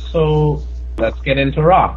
So let's get into Ra.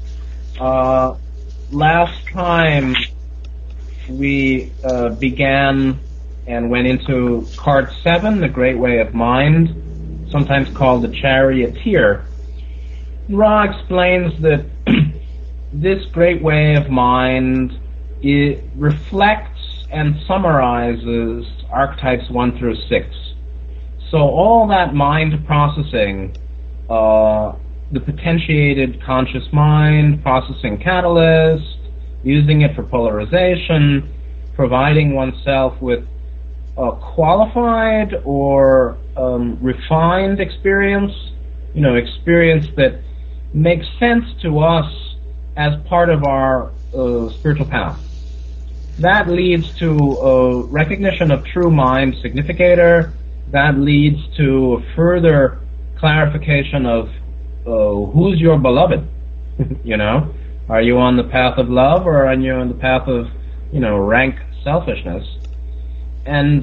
Last time we began and went into card 7, the Great Way of Mind, sometimes called the Charioteer. Ra explains that this Great Way of Mind, it reflects and summarizes archetypes 1 through 6. So all that mind processing, the potentiated conscious mind, processing catalyst, using it for polarization, providing oneself with a qualified or refined experience, experience that makes sense to us as part of our spiritual path. That leads to recognition of true mind significator. That leads to a further clarification of who's your beloved. Are you on the path of love, or are you on the path of, rank selfishness? And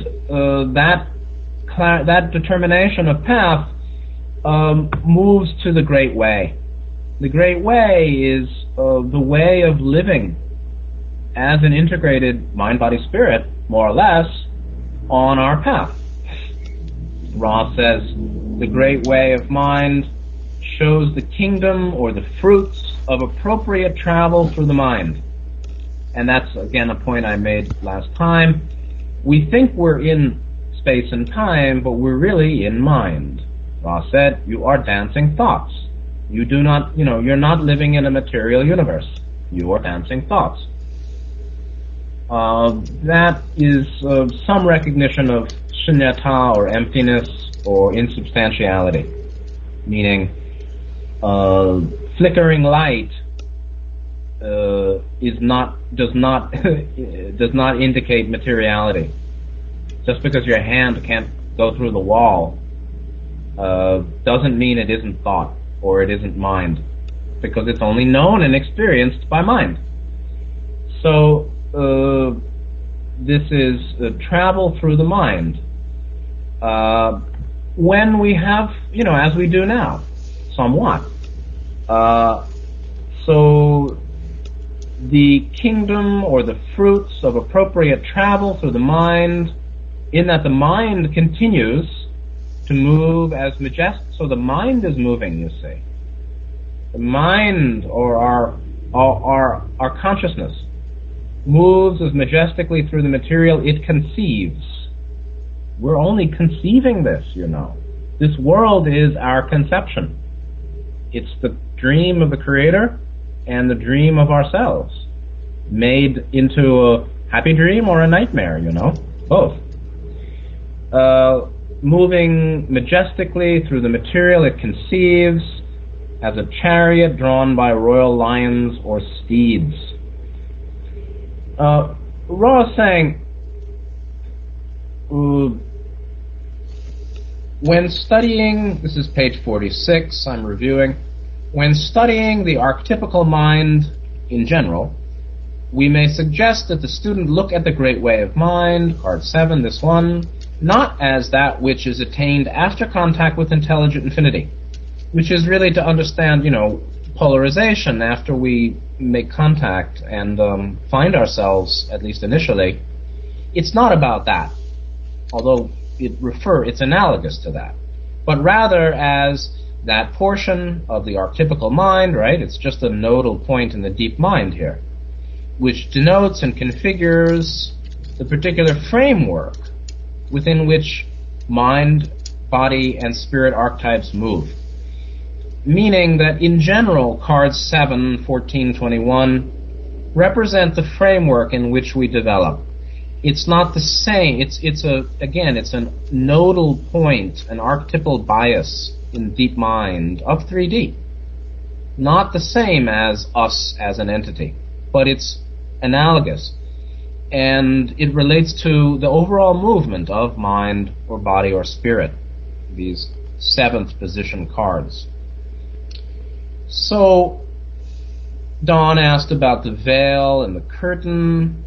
that determination of path moves to the Great Way. The Great Way is the way of living as an integrated mind, body, spirit, more or less, on our path. Ra says the Great Way of Mind shows the kingdom or the fruits of appropriate travel through the mind. And that's, again, a point I made last time. We think we're in space and time, but we're really in mind. Ra said, you are dancing thoughts. You do not, you're not living in a material universe. You are dancing thoughts. That is some recognition of shunyata, or emptiness, or insubstantiality, meaning flickering light does not indicate materiality. Just because your hand can't go through the wall doesn't mean it isn't thought or it isn't mind, because it's only known and experienced by mind. So this is travel through the mind. When we have, as we do now, somewhat. So the kingdom or the fruits of appropriate travel through the mind, in that the mind continues to move as majestic. So the mind is moving, you see. The mind, or our consciousness, moves as majestically through the material it conceives. We're only conceiving this, This world is our conception. It's the dream of the Creator and the dream of ourselves, made into a happy dream or a nightmare, both. Moving majestically through the material it conceives as a chariot drawn by royal lions or steeds. Ra is saying, when studying, this is page 46, I'm reviewing, when studying the archetypical mind in general, we may suggest that the student look at the Great Way of Mind, card 7, this one, not as that which is attained after contact with intelligent infinity, which is really to understand, polarization after we make contact and find ourselves, at least initially. It's not about that, although it's analogous to that, but rather as that portion of the archetypical mind, right? It's just a nodal point in the deep mind here, which denotes and configures the particular framework within which mind, body, and spirit archetypes move. Meaning that in general, cards 7, 14, 21 represent the framework in which we develop. It's not the same. It's a nodal point, an archetypal bias in deep mind of 3D. Not the same as us as an entity, but it's analogous. And it relates to the overall movement of mind or body or spirit, these 7th position cards. So, Dawn asked about the veil and the curtain.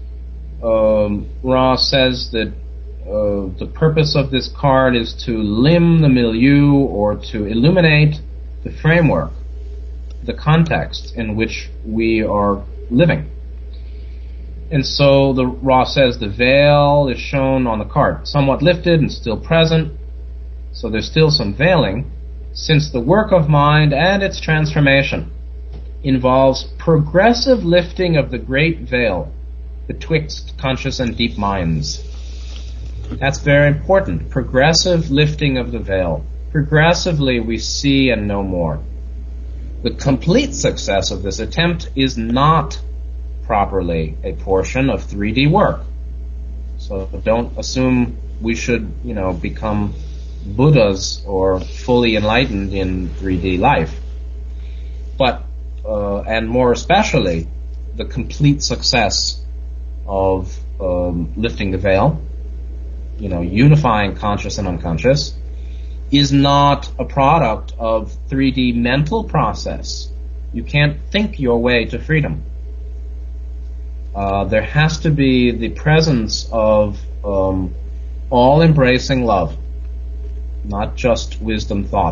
Ra says that the purpose of this card is to limn the milieu, or to illuminate the framework, the context in which we are living. And so Ra says the veil is shown on the card, somewhat lifted and still present. So there's still some veiling, since the work of mind and its transformation involves progressive lifting of the great veil betwixt conscious and deep minds. That's very important. Progressive lifting of the veil. Progressively we see and know more. The complete success of this attempt is not properly a portion of 3D work. So don't assume we should, become Buddhas or fully enlightened in 3D life. But, and more especially, the complete success of lifting the veil, unifying conscious and unconscious, is not a product of 3D mental process. You can't think your way to freedom. There has to be the presence of all-embracing love, not just wisdom thought.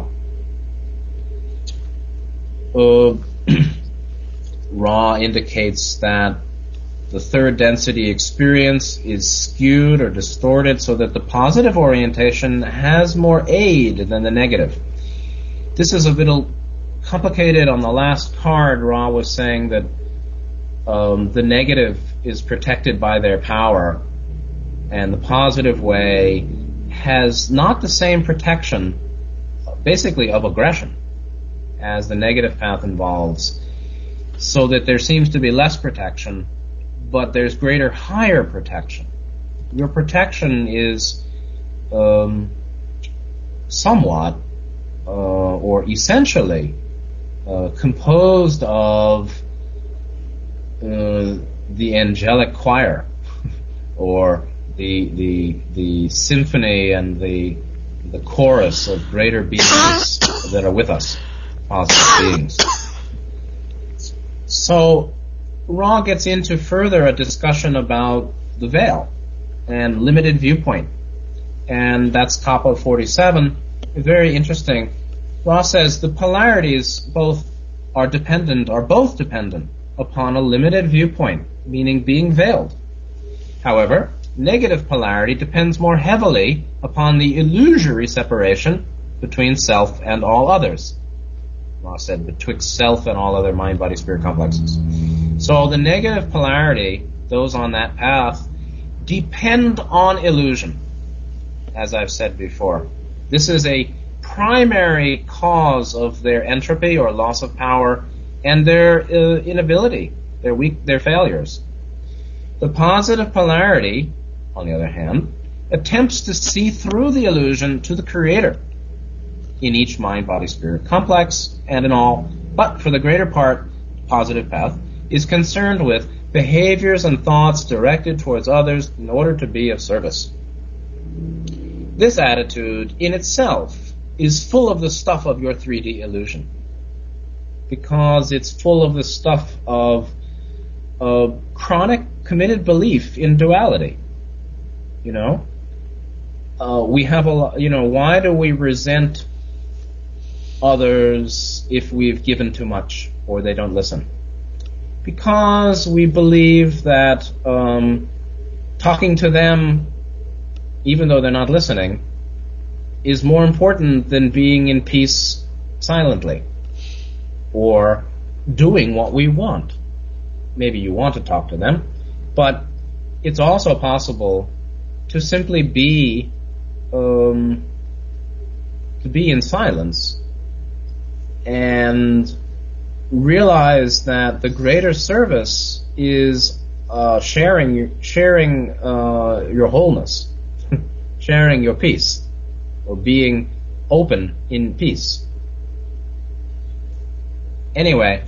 Ra indicates that the third density experience is skewed or distorted so that the positive orientation has more aid than the negative. This is a little complicated. On the last card, Ra was saying that the negative is protected by their power, and the positive way has not the same protection, basically, of aggression as the negative path involves, so that there seems to be less protection, but there's greater, higher protection. Your protection is somewhat or essentially composed of the angelic choir or the symphony and the chorus of greater beings that are with us, positive beings. So Ra gets into further a discussion about the veil and limited viewpoint, and that's Kappa 47. Very interesting. Ra says the polarities are both dependent upon a limited viewpoint, meaning being veiled. However, negative polarity depends more heavily upon the illusory separation between self and all others. Ra said, betwixt self and all other mind-body-spirit complexes. So the negative polarity, those on that path, depend on illusion, as I've said before. This is a primary cause of their entropy or loss of power and their inability, their failures. The positive polarity, on the other hand, attempts to see through the illusion to the creator in each mind-body-spirit complex and in all, but for the greater part, positive path is concerned with behaviors and thoughts directed towards others in order to be of service. This attitude in itself is full of the stuff of your 3D illusion, because it's full of the stuff of chronic committed belief in duality. We have a lot, why do we resent others if we've given too much or they don't listen? Because we believe that talking to them, even though they're not listening, is more important than being in peace silently or doing what we want. Maybe you want to talk to them, but it's also possible to simply be in silence and realize that the greater service is sharing your wholeness, sharing your peace, or being open in peace. Anyway,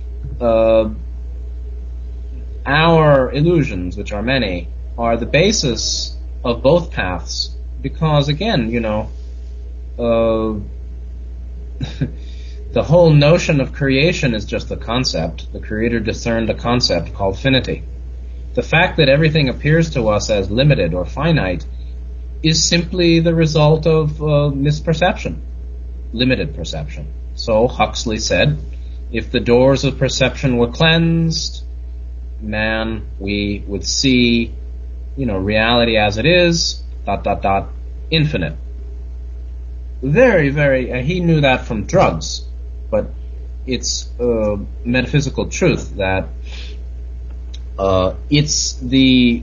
our illusions, which are many, are the basis of both paths, because again, the whole notion of creation is just a concept. The Creator discerned a concept called finity. The fact that everything appears to us as limited or finite is simply the result of misperception, limited perception. So Huxley said, if the doors of perception were cleansed, man, we would see, reality as it is, ... infinite. Very, very, he knew that from drugs, but it's a metaphysical truth that it's the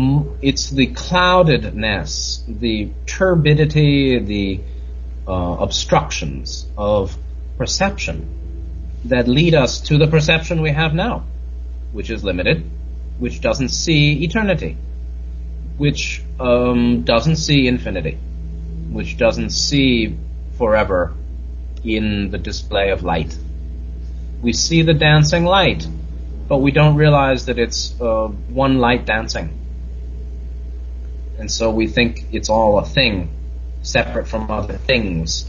cloudedness, the turbidity, the obstructions of perception that lead us to the perception we have now, which is limited, which doesn't see eternity, which doesn't see infinity, which doesn't see forever in the display of light. We see the dancing light, but we don't realize that it's one light dancing. And so we think it's all a thing, separate from other things.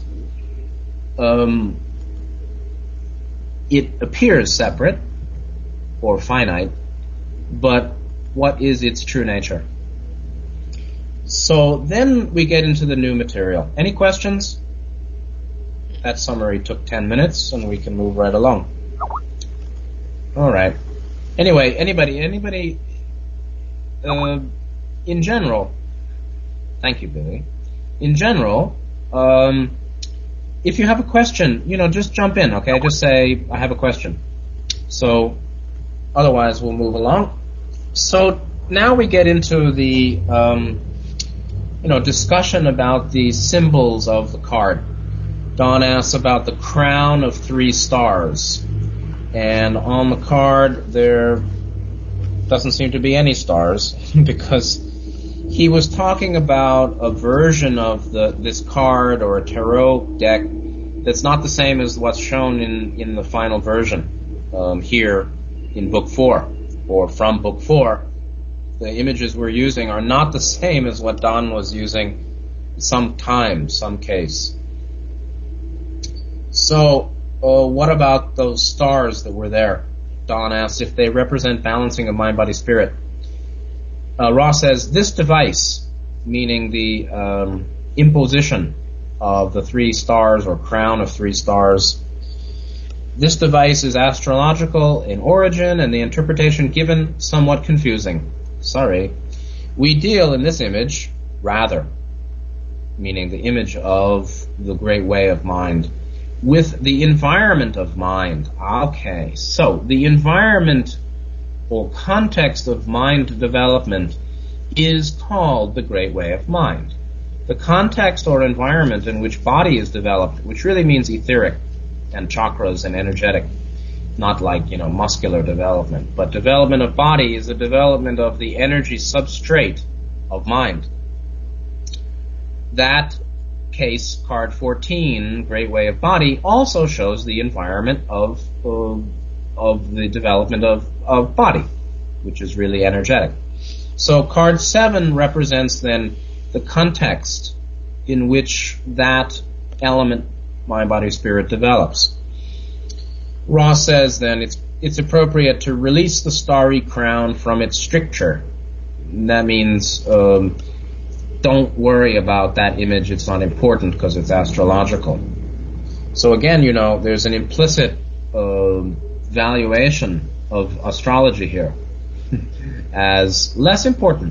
It appears separate or finite, but what is its true nature? So then we get into the new material. Any questions? That summary took 10 minutes, and we can move right along. All right. Anyway, anybody, in general, thank you, Billy. In general, if you have a question, just jump in, okay? Just say, I have a question. So, otherwise we'll move along. So, now we get into the, discussion about the symbols of the card. Don asks about the crown of 3 stars. And on the card, there doesn't seem to be any stars, because he was talking about a version of this card or a tarot deck that's not the same as what's shown in the final version here in Book 4, or from Book 4. The images we're using are not the same as what Don was using some case. So, what about those stars that were there? Don asks if they represent balancing of mind, body, spirit. Ross says, this device, meaning the imposition of the 3 stars or crown of 3 stars, this device is astrological in origin and the interpretation given somewhat confusing. Sorry. We deal in this image, rather, meaning the image of the great way of mind, with the environment of mind. Okay, so the environment or context of mind development is called the great way of mind. The context or environment in which body is developed, which really means etheric and chakras and energetic, not like, muscular development, but development of body is the development of the energy substrate of mind. That case, card 14, Great Way of Body, also shows the environment of the development of body, which is really energetic. So card 7 represents then the context in which that element, mind, body, spirit, develops. Ross says then it's appropriate to release the starry crown from its stricture. And that means don't worry about that image, it's not important because it's astrological. So again, there's an implicit valuation of astrology here as less important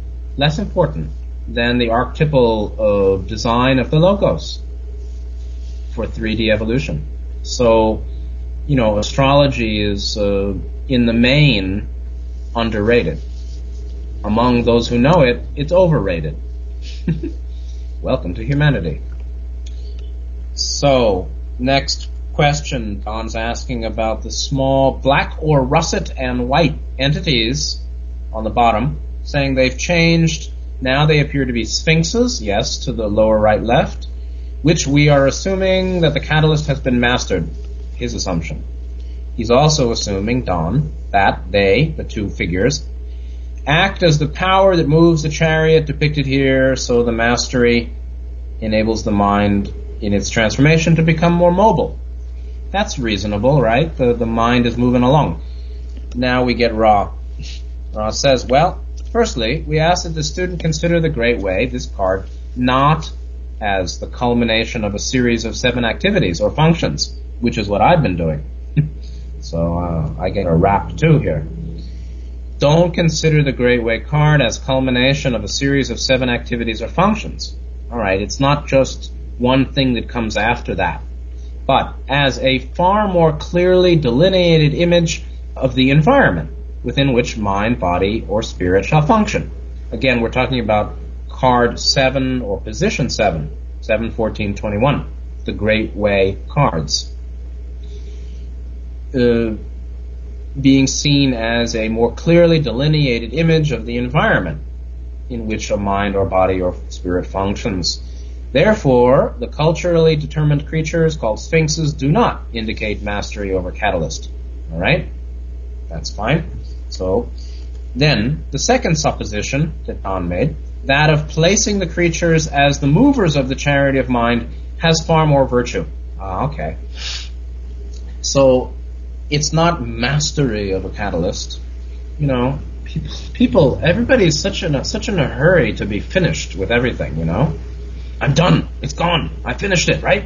than the archetypal design of the logos for 3D evolution. So, astrology is in the main underrated. Among those who know it, it's overrated. Welcome to humanity. So, next question, Don's asking about the small black or russet and white entities on the bottom, saying they've changed. Now they appear to be sphinxes, yes, to the lower right left, which we are assuming that the catalyst has been mastered, his assumption. He's also assuming, Don, that they, the 2 figures, act as the power that moves the chariot depicted here, so the mastery enables the mind in its transformation to become more mobile. That's reasonable, right? The mind is moving along. Now we get Ra. Ra says, well, firstly, we ask that the student consider the Great Way, this card, not as the culmination of a series of 7 activities or functions, which is what I've been doing. So I get a rap too here. Don't consider the Great Way card as culmination of a series of 7 activities or functions. Alright, it's not just one thing that comes after that, but as a far more clearly delineated image of the environment within which mind, body, or spirit shall function. Again, we're talking about card 7 or position 7, 7, 14, 21, the Great Way cards. Being seen as a more clearly delineated image of the environment in which a mind or body or spirit functions. Therefore, the culturally determined creatures called sphinxes do not indicate mastery over catalyst. Alright? That's fine. So, then, the second supposition that Don made, that of placing the creatures as the movers of the chariot of mind, has far more virtue. Okay. So, it's not mastery of a catalyst. You know, everybody's such in a hurry to be finished with everything, you know? I'm done. It's gone. I finished it, right?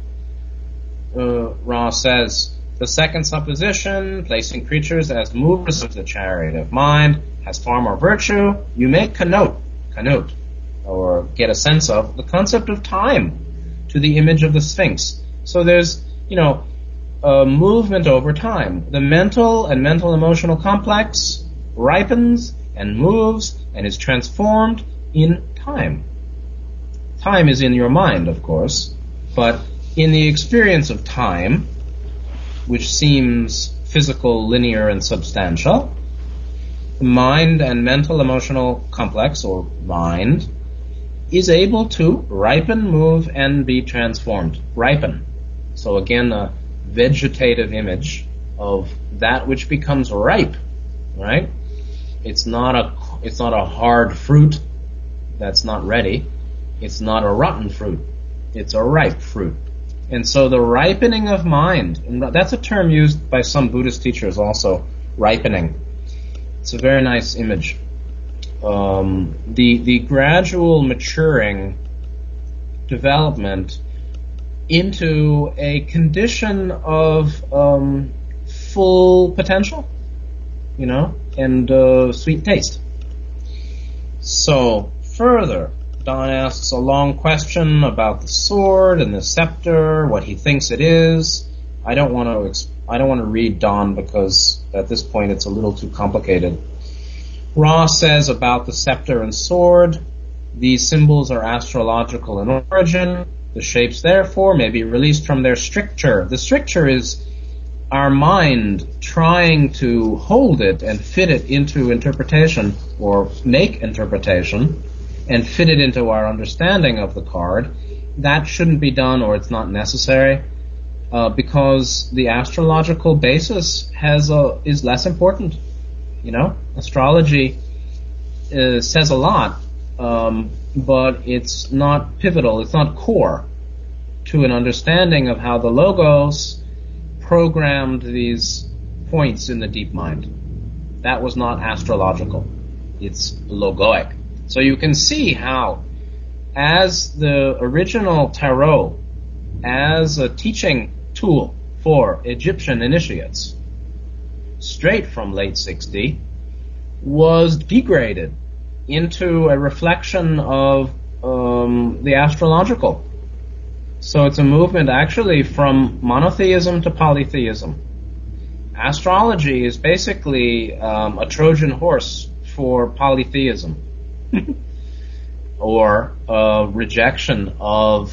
Ross says, the second supposition, placing creatures as movers of the chariot of mind, has far more virtue. You may connote, or get a sense of the concept of time to the image of the Sphinx. So there's, you know, a movement over time. The mental and mental-emotional complex ripens and moves and is transformed in time. Time is in your mind, of course, but in the experience of time, which seems physical, linear, and substantial, the mind and mental-emotional complex, or mind, is able to ripen, move, and be transformed. Ripen. So again, a vegetative image of that which becomes ripe, right? It's not a hard fruit that's not ready. It's not a rotten fruit. It's a ripe fruit. And so the ripening of mind, and that's a term used by some Buddhist teachers also, ripening. It's a very nice image. The gradual maturing development into a condition of full potential, you know, and sweet taste. So, further, Don asks a long question about the sword and the scepter, what he thinks it is. I don't want to read Don because at this point it's a little too complicated. Ross says about the scepter and sword, these symbols are astrological in origin. The shapes, therefore, may be released from their stricture. The stricture is our mind trying to hold it and fit it into interpretation, or make interpretation, and fit it into our understanding of the card. That shouldn't be done, or it's not necessary, because the astrological basis is less important. You know, astrology says a lot, but it's not pivotal, it's not core to an understanding of how the Logos programmed these points in the deep mind. That was not astrological. It's logoic. So you can see how, as the original tarot, as a teaching tool for Egyptian initiates, straight from late 60, was degraded into a reflection of the astrological. So it's a movement actually from monotheism to polytheism. Astrology is basically a Trojan horse for polytheism, or a rejection of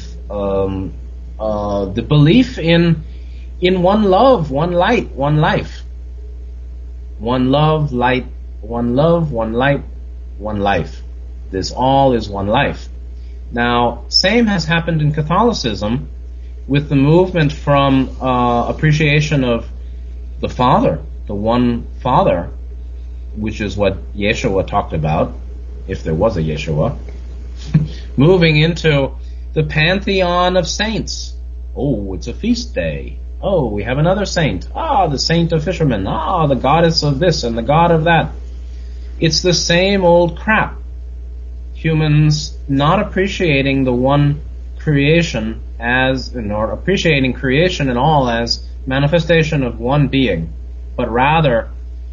the belief in one love, one light, one life. One love, light, one love, one light, one life. This all is one life. Now, same has happened in Catholicism with the movement from appreciation of the Father, the one Father, which is what Yeshua talked about, if there was a Yeshua, moving into the pantheon of saints. Oh, it's a feast day. Oh, we have another saint. Ah, the saint of fishermen. Ah, the goddess of this and the god of that. It's the same old crap. Humans not appreciating the one creation as, or appreciating creation and all as manifestation of one being, but rather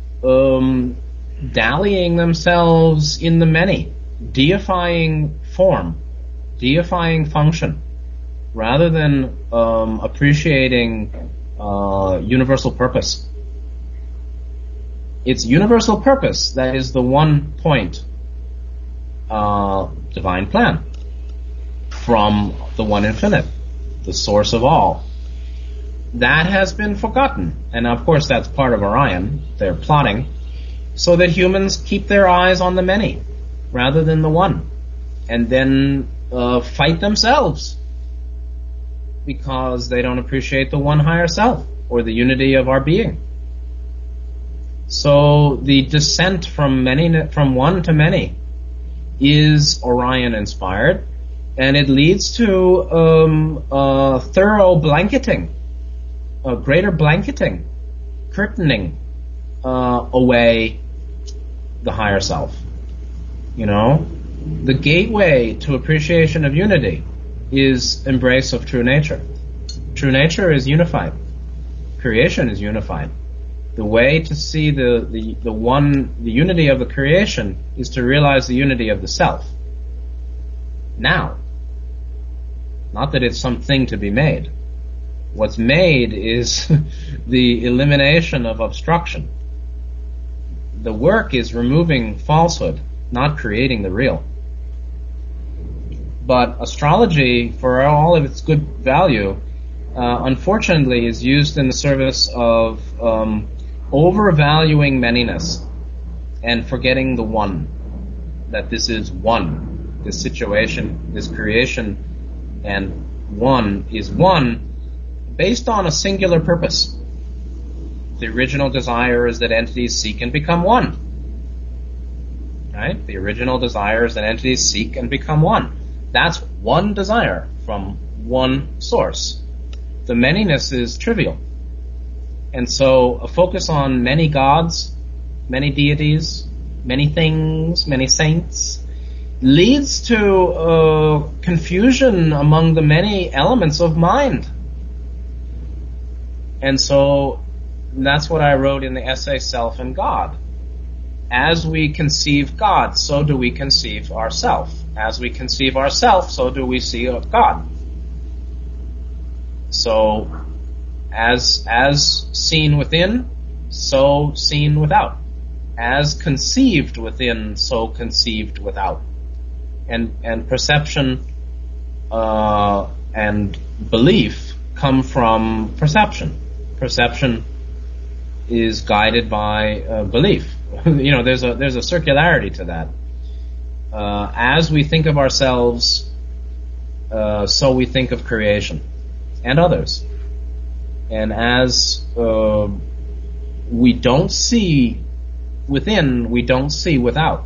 dallying themselves in the many, deifying form, deifying function, rather than appreciating universal purpose. It's universal purpose that is the one point divine plan from the one infinite, the source of all. That has been forgotten, and of course that's part of Orion. They're plotting so that humans keep their eyes on the many rather than the one, and then fight themselves because they don't appreciate the one higher self or the unity of our being. So the descent from one to many is Orion inspired, and it leads to a thorough blanketing, a greater blanketing, curtaining away the higher self. You know, the gateway to appreciation of unity is embrace of true nature. True nature is unified. Creation is unified. The way to see the unity of the creation is to realize the unity of the self. Now, not that it's something to be made. What's made is the elimination of obstruction. The work is removing falsehood, not creating the real. But astrology, for all of its good value, unfortunately is used in the service of overvaluing manyness and forgetting the one, that this is one, this situation, this creation, and one is one based on a singular purpose. The original desire is that entities seek and become one. Right? The original desire is that entities seek and become one. That's one desire from one source. The manyness is trivial. And so a focus on many gods, many deities, many things, many saints, leads to confusion among the many elements of mind. And so that's what I wrote in the essay Self and God. As we conceive God, so do we conceive ourself. As we conceive ourself, so do we see God. So, as seen within, so seen without. As conceived within, so conceived without. And perception and belief come from perception. Perception is guided by belief. You know, there's a circularity to that. As we think of ourselves, so we think of creation and others. And as we don't see within, we don't see without.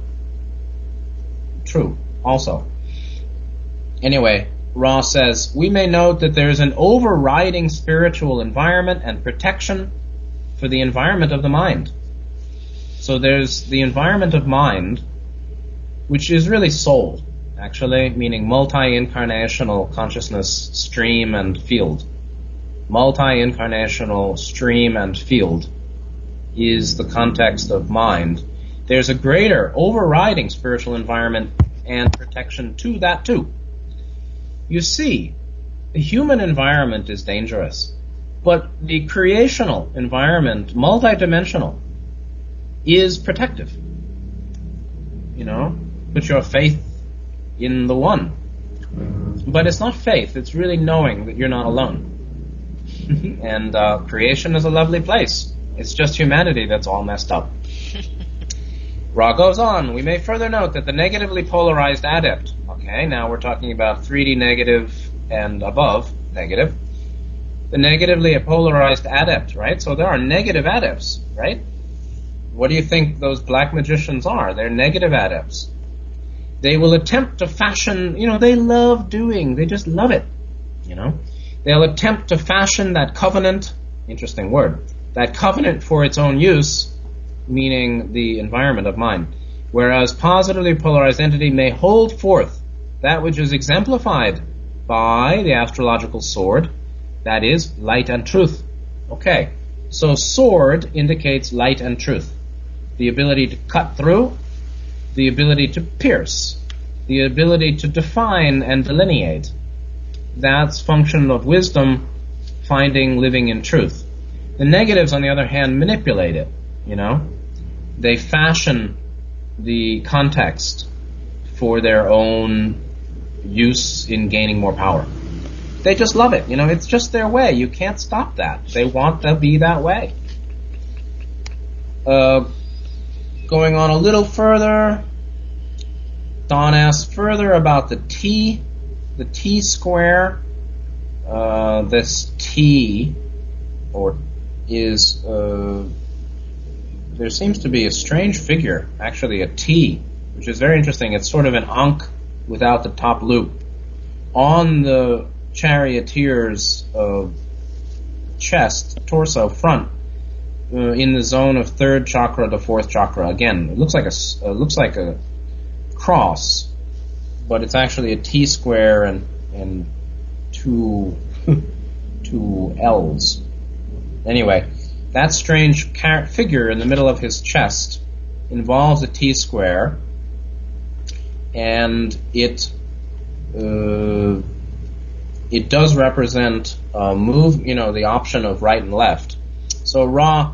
True, also. Anyway, Ross says, we may note that there is an overriding spiritual environment and protection for the environment of the mind. So there's the environment of mind, which is really soul, actually, meaning multi-incarnational consciousness stream and field. Multi-incarnational stream and field is the context of mind. There's a greater overriding spiritual environment and protection to that too. You see, the human environment is dangerous, but the creational environment, multidimensional, is protective. You know, put your faith in the one. But it's not faith, it's really knowing that you're not alone. And creation is a lovely place. It's just humanity that's all messed up. Ra goes on, we may further note that the negatively polarized adept, okay, now we're talking about 3D negative and above negative, the negatively polarized adept, right? So there are negative adepts, right? What do you think those black magicians are? They're negative adepts. They will attempt to fashion, you know, they love doing, they just love it, you know. They'll attempt to fashion that covenant, interesting word, that covenant for its own use, meaning the environment of mind, whereas positively polarized entity may hold forth that which is exemplified by the astrological sword, that is, light and truth. Okay, so sword indicates light and truth. The ability to cut through, the ability to pierce, the ability to define and delineate. That's function of wisdom, finding, living in truth. The negatives, on the other hand, manipulate it, They fashion the context for their own use in gaining more power. They just love it, it's just their way. You can't stop that. They want to be that way. Going on a little further, Don asks further about the T square. This T, there seems to be a strange figure, actually a T, which is very interesting. It's sort of an Ankh without the top loop. On the charioteer's chest, torso, front, in the zone of third chakra to fourth chakra. Again, it looks like a cross, but it's actually a T square and two L's. Anyway, that strange figure in the middle of his chest involves a T square, and it does represent the option of right and left. So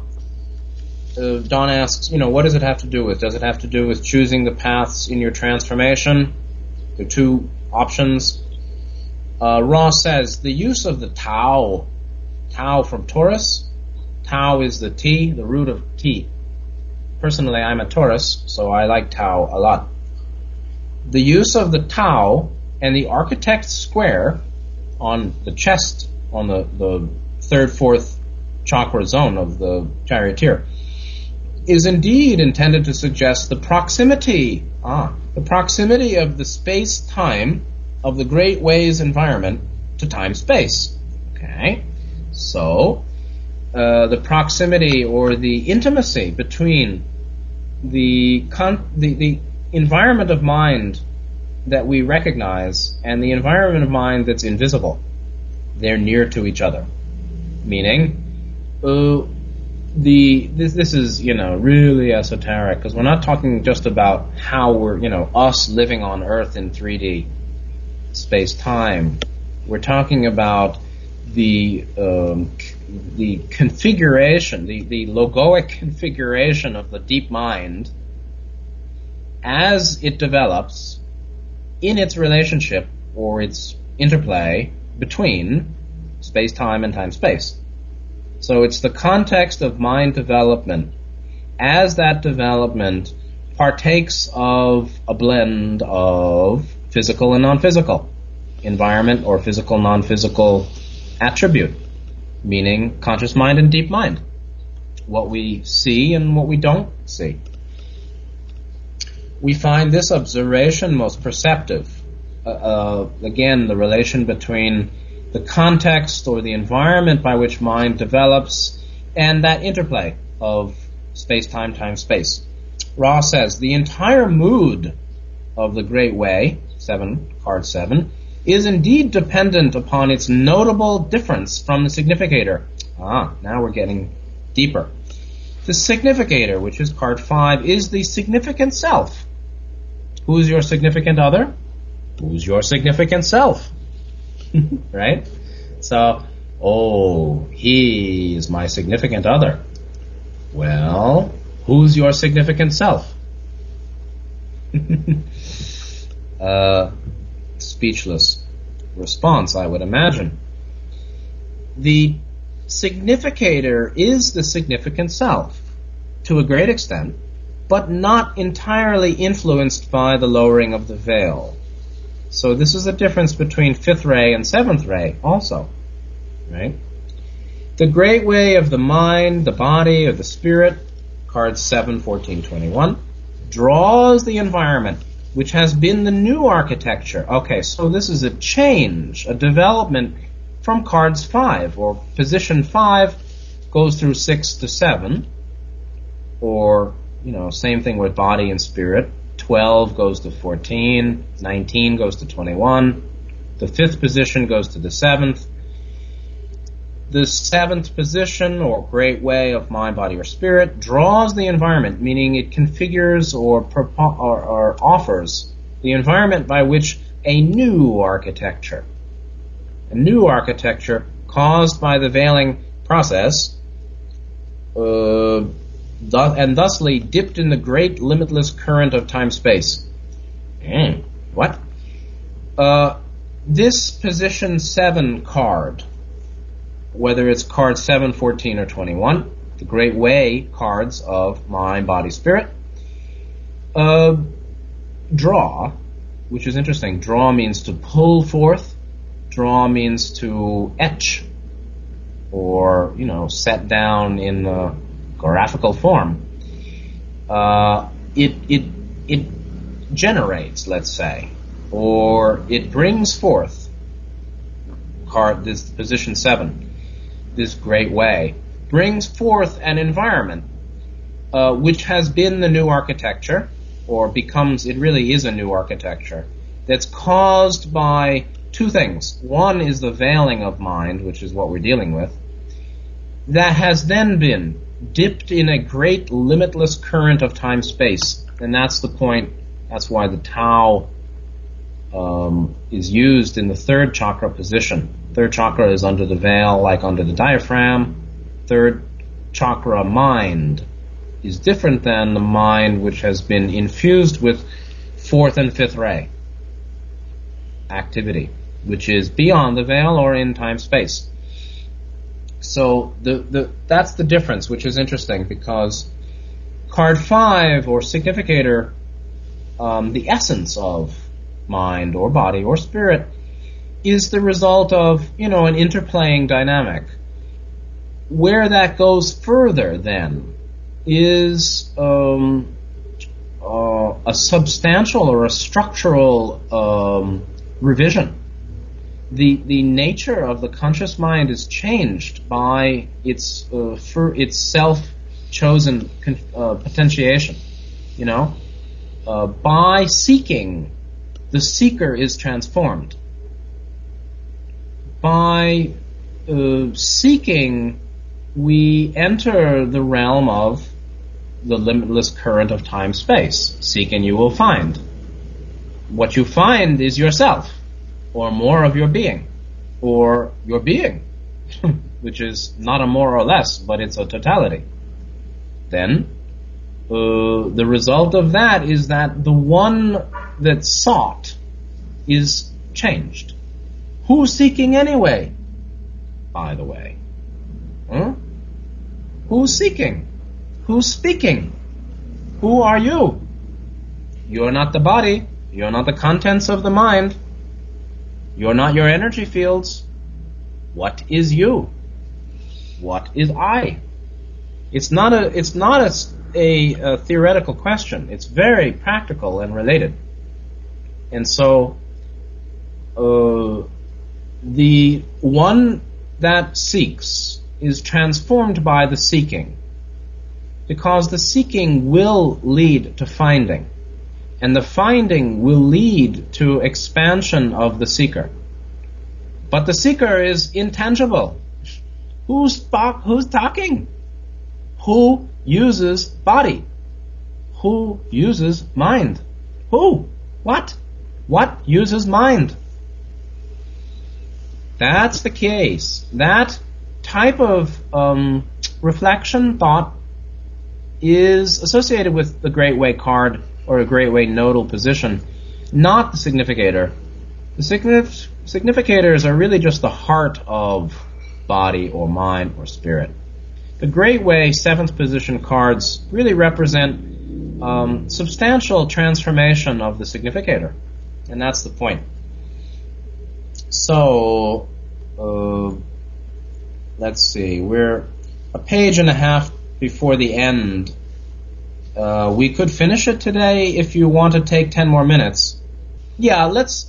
Don asks, what does it have to do with? Does it have to do with choosing the paths in your transformation? There are two options. Ra says the use of the Tao from Taurus. Tao is the T, the root of T. Personally, I'm a Taurus, so I like Tao a lot. The use of the Tao and the architect's square on the chest, on the third, fourth chakra zone of the charioteer, is indeed intended to suggest the proximity of the space-time of the Great Ways environment to time-space. Okay, so the proximity or the intimacy between the environment of mind that we recognize and the environment of mind that's invisible. They're near to each other. Meaning, this is really esoteric, because we're not talking just about how we're us living on Earth in 3D space-time. We're talking about the configuration, the logoic configuration of the deep mind as it develops in its relationship or its interplay between space-time and time-space. So it's the context of mind development as that development partakes of a blend of physical and non-physical environment or physical, non-physical attribute, meaning conscious mind and deep mind, what we see and what we don't see. We find this observation most perceptive. Again, the relation between the context or the environment by which mind develops and that interplay of space-time, time-space. Ra says, the entire mood of the Great Way, card 7, is indeed dependent upon its notable difference from the significator. Now we're getting deeper. The significator, which is card 5, is the significant self. Who's your significant other? Who's your significant self? Right? So, he is my significant other. Well, who's your significant self? Speechless response, I would imagine. The significator is the significant self, to a great extent, but not entirely influenced by the lowering of the veil. So this is the difference between 5th ray and 7th ray also, right? The Great Way of the mind, the body, or the spirit, card 7, 14, 21, draws the environment, which has been the new architecture. Okay, so this is a change, a development from cards 5, or position 5 goes through 6 to 7, or, same thing with body and spirit. 12 goes to 14, 19 goes to 21, The fifth position goes to the seventh. The seventh position, or great way of mind, body, or spirit, draws the environment, meaning it configures or offers the environment by which a new architecture caused by the veiling process, and thusly dipped in the great limitless current of time-space. What? This position 7 card, whether it's card 7, 14, or 21, the Great Way cards of mind, body, spirit, draw, which is interesting. Draw means to pull forth. Draw means to etch, or, set down in the graphical form. It generates, let's say, or it brings forth. This position 7. This great way brings forth an environment which has been the new architecture, or becomes, it really is a new architecture, that's caused by two things. One is the veiling of mind, which is what we're dealing with, that has then been dipped in a great limitless current of time-space. And that's the point. That's why the Tao is used in the third chakra position. Third chakra is under the veil, like under the diaphragm. Third chakra mind is different than the mind which has been infused with fourth and fifth ray activity, which is beyond the veil or in time-space. So that's the difference, which is interesting, because card 5, or significator, the essence of mind or body or spirit, is the result of, an interplaying dynamic. Where that goes further, then, is a substantial or a structural revision. The nature of the conscious mind is changed by its self-chosen potentiation. By seeking, the seeker is transformed. By seeking, we enter the realm of the limitless current of time-space. Seek and you will find. What you find is yourself, or more of your being, or your being, which is not a more or less, but it's a totality. Then, the result of that is that the one that's sought is changed. Who's seeking anyway, by the way? Who's seeking? Who's speaking? Who are you? You're not the body. You're not the contents of the mind. You're not your energy fields. What is you? What is I? It's not a theoretical question. It's very practical and related. And so, the one that seeks is transformed by the seeking, because the seeking will lead to finding, and the finding will lead to expansion of the seeker. But the seeker is intangible. Who's talking? Who uses body? Who uses mind? Who? What? What uses mind? That's the case. That type of reflection, thought, is associated with the Great Way card, or a Great Way nodal position, not the significator. The significators are really just the heart of body or mind or spirit. The Great Way 7th position cards really represent substantial transformation of the significator, and that's the point. So, let's see, we're a page and a half before the end. We could finish it today if you want to take 10 more minutes. Yeah, let's,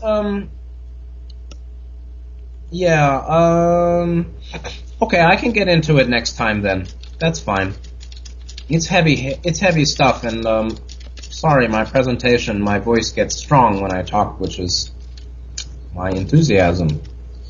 okay, I can get into it next time then. That's fine. It's heavy stuff, and, sorry, my voice gets strong when I talk, which is my enthusiasm.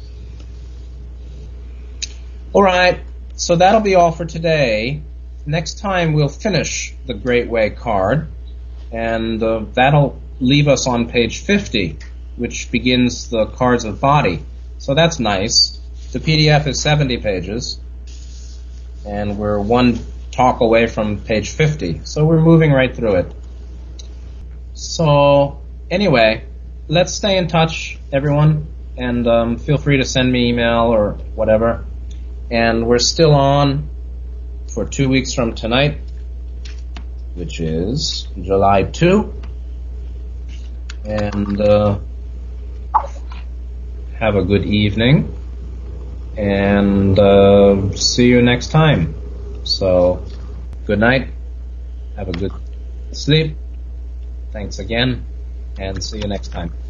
Alright, so that'll be all for today. Next time we'll finish the Great Way card, and that'll leave us on page 50, which begins the cards of body. So that's nice. The PDF is 70 pages, and we're one talk away from page 50, so we're moving right through it. So anyway, let's stay in touch, everyone, and feel free to send me email or whatever. And we're still on for 2 weeks from tonight, which is July 2. And have a good evening, and see you next time. So, good night, have a good sleep, thanks again, and see you next time.